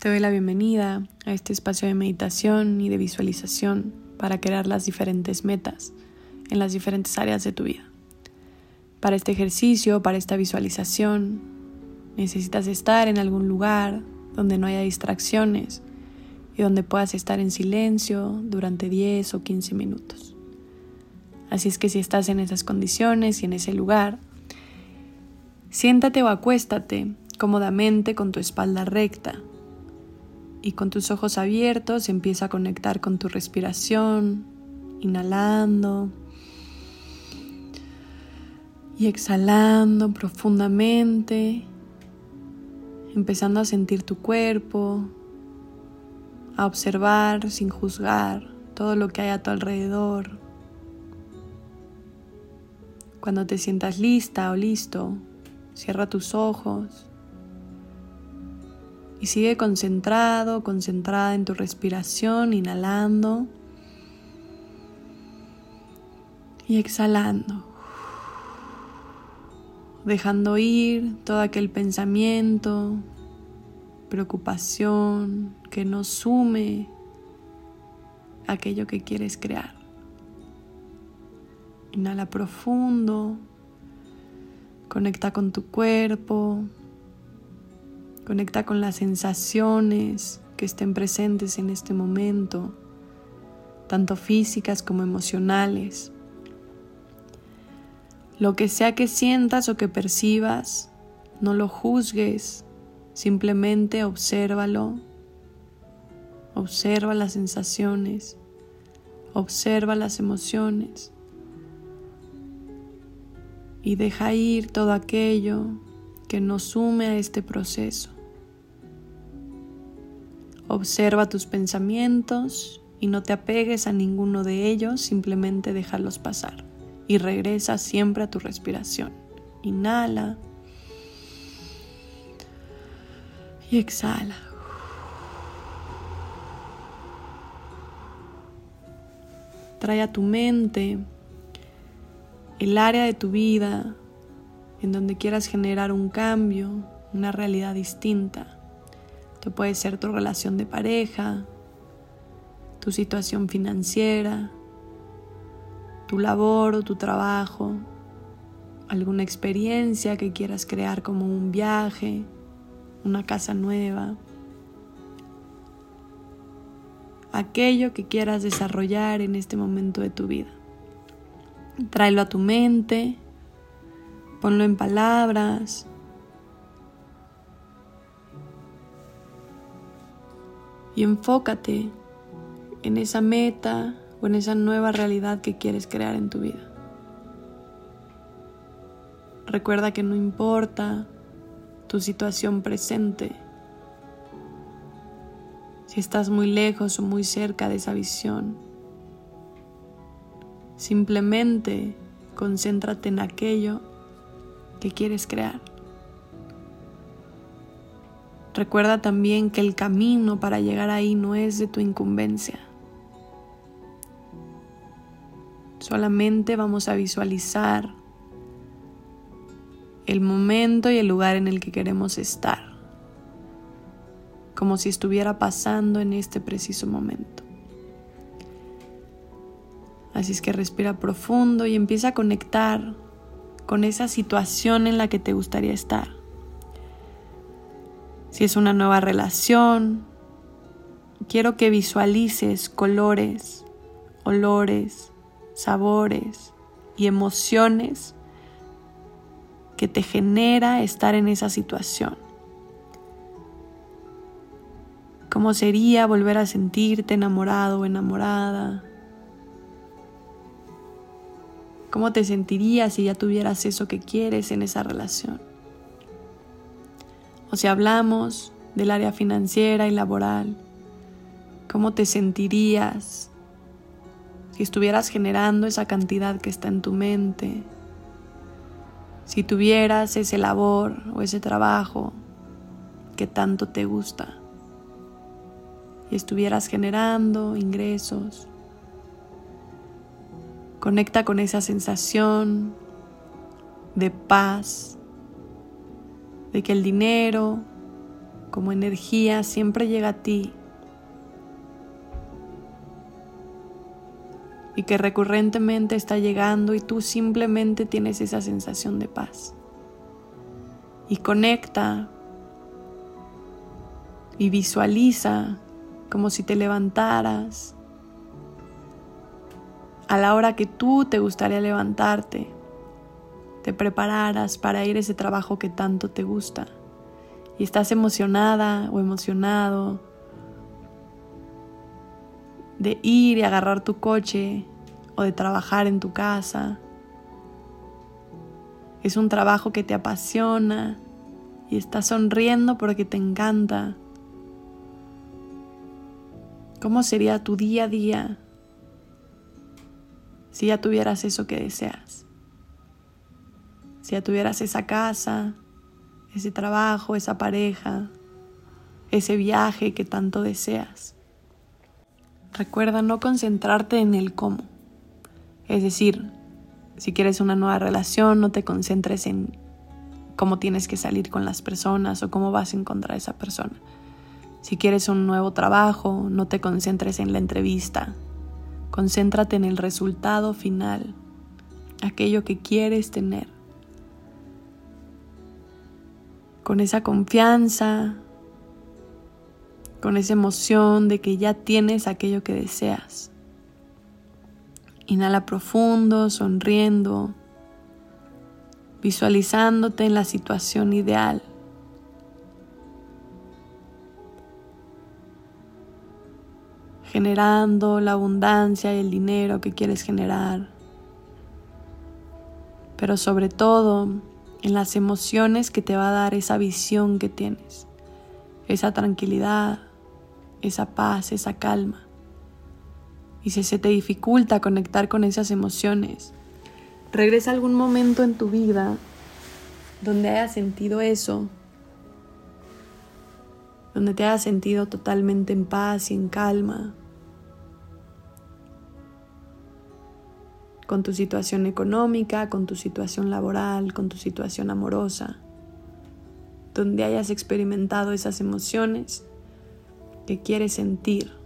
Te doy la bienvenida a este espacio de meditación y de visualización para crear las diferentes metas en las diferentes áreas de tu vida. Para este ejercicio, para esta visualización, necesitas estar en algún lugar donde no haya distracciones y donde puedas estar en silencio durante 10 o 15 minutos. Así es que si estás en esas condiciones y en ese lugar, siéntate o acuéstate cómodamente con tu espalda recta. Y con tus ojos abiertos empieza a conectar con tu respiración, inhalando y exhalando profundamente, empezando a sentir tu cuerpo, a observar sin juzgar todo lo que hay a tu alrededor. Cuando te sientas lista o listo, cierra tus ojos. Y sigue concentrada en tu respiración, inhalando y exhalando, dejando ir todo aquel pensamiento, preocupación que no sume aquello que quieres crear. Inhala profundo, conecta con tu cuerpo. Conecta con las sensaciones que estén presentes en este momento, tanto físicas como emocionales. Lo que sea que sientas o que percibas, no lo juzgues, simplemente obsérvalo. Observa las sensaciones, observa las emociones y deja ir todo aquello que nos sume a este proceso. Observa tus pensamientos y no te apegues a ninguno de ellos, simplemente déjalos pasar y regresa siempre a tu respiración. Inhala y exhala. Trae a tu mente el área de tu vida en donde quieras generar un cambio, una realidad distinta. Esto puede ser tu relación de pareja, tu situación financiera, tu labor o tu trabajo, alguna experiencia que quieras crear como un viaje, una casa nueva. Aquello que quieras desarrollar en este momento de tu vida. Tráelo a tu mente. Ponlo en palabras. Y enfócate en esa meta o en esa nueva realidad que quieres crear en tu vida. Recuerda que no importa tu situación presente, si estás muy lejos o muy cerca de esa visión. Simplemente concéntrate en aquello que quieres crear. Recuerda también que el camino para llegar ahí no es de tu incumbencia. Solamente vamos a visualizar el momento y el lugar en el que queremos estar, como si estuviera pasando en este preciso momento. Así es que respira profundo y empieza a conectar con esa situación en la que te gustaría estar. Si es una nueva relación, quiero que visualices colores, olores, sabores y emociones que te genera estar en esa situación. ¿Cómo sería volver a sentirte enamorado o enamorada? ¿Cómo te sentirías si ya tuvieras eso que quieres en esa relación? O si hablamos del área financiera y laboral, ¿cómo te sentirías si estuvieras generando esa cantidad que está en tu mente? Si tuvieras ese labor o ese trabajo que tanto te gusta y estuvieras generando ingresos. Conecta con esa sensación de paz, de que el dinero como energía, siempre llega a ti y que recurrentemente está llegando y tú simplemente tienes esa sensación de paz. Y conecta y visualiza como si te levantaras a la hora que tú te gustaría levantarte, te prepararas para ir a ese trabajo que tanto te gusta y estás emocionada o emocionado de ir y agarrar tu coche o de trabajar en tu casa. Es un trabajo que te apasiona y estás sonriendo porque te encanta. ¿Cómo sería tu día a día si ya tuvieras eso que deseas? Si ya tuvieras esa casa, ese trabajo, esa pareja, ese viaje que tanto deseas. Recuerda no concentrarte en el cómo. Es decir, si quieres una nueva relación, no te concentres en cómo tienes que salir con las personas o cómo vas a encontrar a esa persona. Si quieres un nuevo trabajo, no te concentres en la entrevista. Concéntrate en el resultado final, aquello que quieres tener. Con esa confianza, con esa emoción de que ya tienes aquello que deseas. Inhala profundo, sonriendo, visualizándote en la situación ideal. Generando la abundancia y el dinero que quieres generar. Pero sobre todo, en las emociones que te va a dar esa visión que tienes. Esa tranquilidad, esa paz, esa calma. Y si se te dificulta conectar con esas emociones, regresa a algún momento en tu vida donde hayas sentido eso, donde te hayas sentido totalmente en paz y en calma, con tu situación económica, con tu situación laboral, con tu situación amorosa, donde hayas experimentado esas emociones que quieres sentir.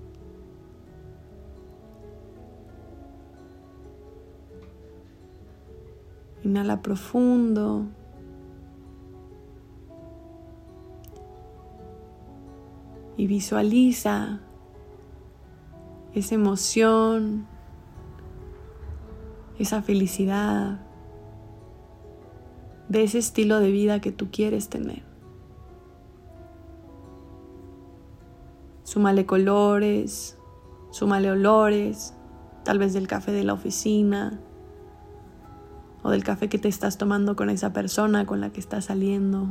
Inhala profundo. Y visualiza esa emoción, esa felicidad, de ese estilo de vida que tú quieres tener. Súmale colores, súmale olores, tal vez del café de la oficina o del café que te estás tomando con esa persona con la que estás saliendo.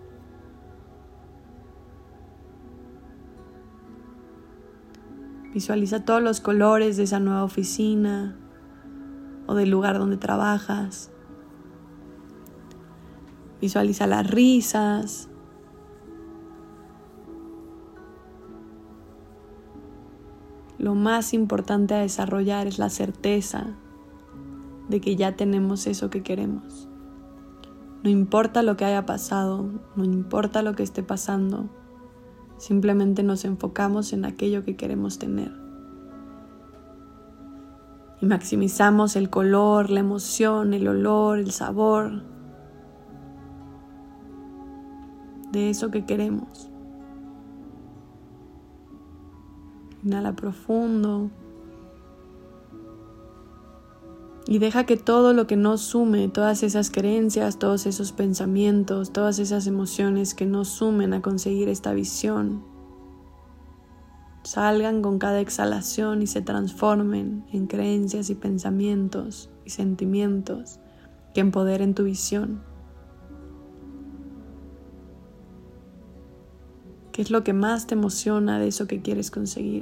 Visualiza todos los colores de esa nueva oficina o del lugar donde trabajas. Visualiza las risas. Lo más importante a desarrollar es la certeza de que ya tenemos eso que queremos. No importa lo que haya pasado, no importa lo que esté pasando, simplemente nos enfocamos en aquello que queremos tener. Y maximizamos el color, la emoción, el olor, el sabor de eso que queremos. Inhala profundo. Y deja que todo lo que nos sume, todas esas creencias, todos esos pensamientos, todas esas emociones que nos sumen a conseguir esta visión, salgan con cada exhalación y se transformen en creencias y pensamientos y sentimientos que empoderen tu visión. ¿Qué es lo que más te emociona de eso que quieres conseguir?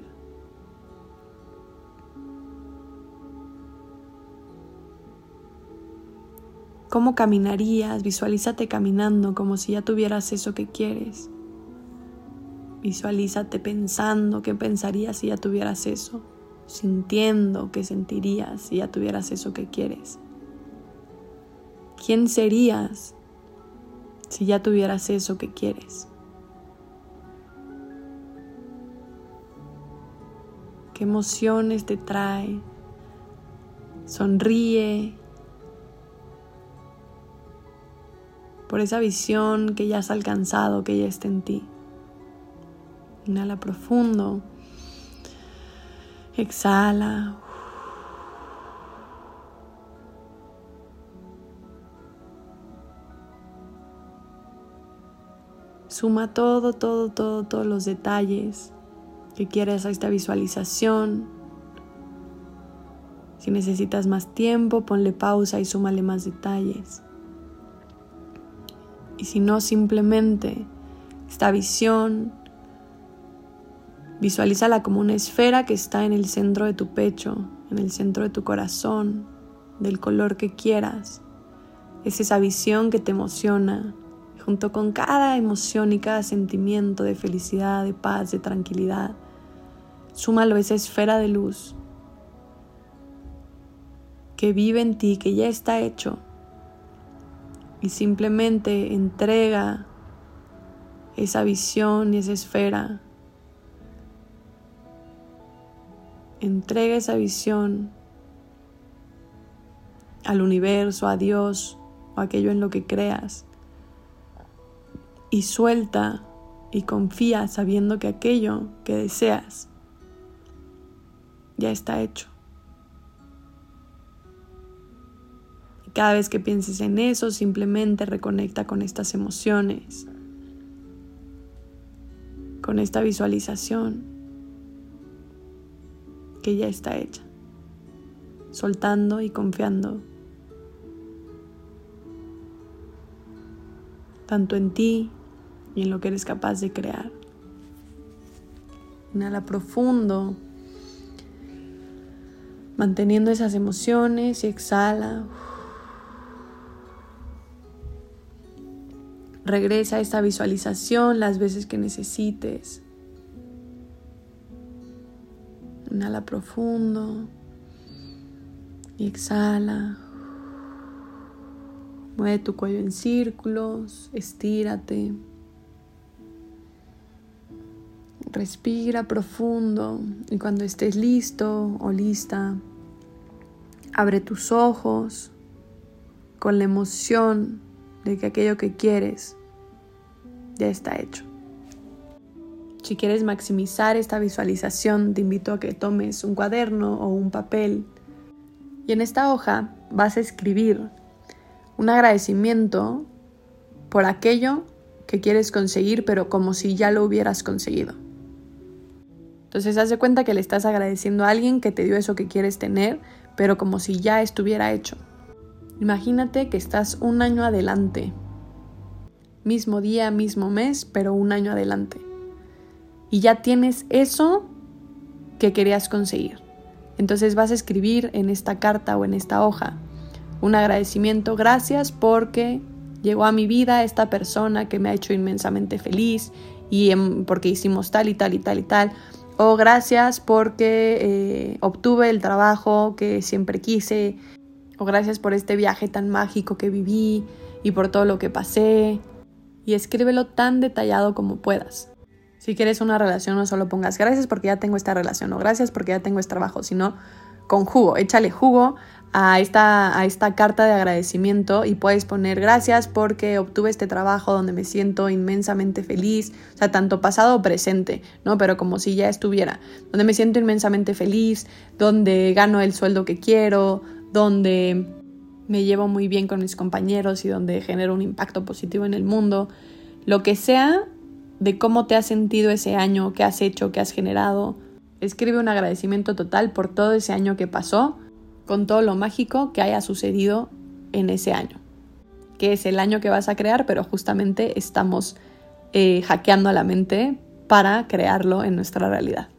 ¿Cómo caminarías? Visualízate caminando como si ya tuvieras eso que quieres. Visualízate pensando qué pensarías si ya tuvieras eso. Sintiendo qué sentirías si ya tuvieras eso que quieres. ¿Quién serías si ya tuvieras eso que quieres? ¿Qué emociones te trae? Sonríe por esa visión que ya has alcanzado, que ya está en ti. Inhala profundo. Exhala. Suma todos los detalles que quieras a esta visualización. Si necesitas más tiempo, ponle pausa y súmale más detalles. Y si no, simplemente esta visión, visualízala como una esfera que está en el centro de tu pecho, en el centro de tu corazón, del color que quieras. Es esa visión que te emociona. Junto con cada emoción y cada sentimiento de felicidad, de paz, de tranquilidad, súmalo a esa esfera de luz que vive en ti, que ya está hecho. Y simplemente entrega esa visión y esa esfera. Entrega esa visión al universo, a Dios o a aquello en lo que creas. Y suelta y confía sabiendo que aquello que deseas ya está hecho. Y cada vez que pienses en eso, simplemente reconecta con estas emociones, con esta visualización que ya está hecha, soltando y confiando tanto en ti y en lo que eres capaz de crear. Inhala profundo, manteniendo esas emociones, y exhala. Regresa a esta visualización las veces que necesites. Inhala profundo y exhala. Mueve tu cuello en círculos, estírate. Respira profundo y cuando estés listo o lista, abre tus ojos con la emoción de que aquello que quieres ya está hecho. Si quieres maximizar esta visualización, te invito a que tomes un cuaderno o un papel y en esta hoja vas a escribir un agradecimiento por aquello que quieres conseguir, pero como si ya lo hubieras conseguido. Entonces, haz de cuenta que le estás agradeciendo a alguien que te dio eso que quieres tener, pero como si ya estuviera hecho. Imagínate que estás un año adelante. Mismo día, mismo mes, pero un año adelante. Y ya tienes eso que querías conseguir. Entonces vas a escribir en esta carta o en esta hoja un agradecimiento. Gracias porque llegó a mi vida esta persona que me ha hecho inmensamente feliz y porque hicimos tal y tal y tal y tal. O gracias porque obtuve el trabajo que siempre quise. O gracias por este viaje tan mágico que viví y por todo lo que pasé. Y escríbelo tan detallado como puedas. Si quieres una relación, no solo pongas gracias porque ya tengo esta relación o gracias porque ya tengo este trabajo, sino con jugo. Échale jugo a esta carta de agradecimiento y puedes poner gracias porque obtuve este trabajo donde me siento inmensamente feliz, o sea, tanto pasado o presente, ¿no? Pero como si ya estuviera, donde me siento inmensamente feliz, donde gano el sueldo que quiero, donde me llevo muy bien con mis compañeros y donde genero un impacto positivo en el mundo, lo que sea de cómo te has sentido ese año, qué has hecho, qué has generado. Escribe un agradecimiento total por todo ese año que pasó, con todo lo mágico que haya sucedido en ese año, que es el año que vas a crear, pero justamente estamos hackeando a la mente para crearlo en nuestra realidad.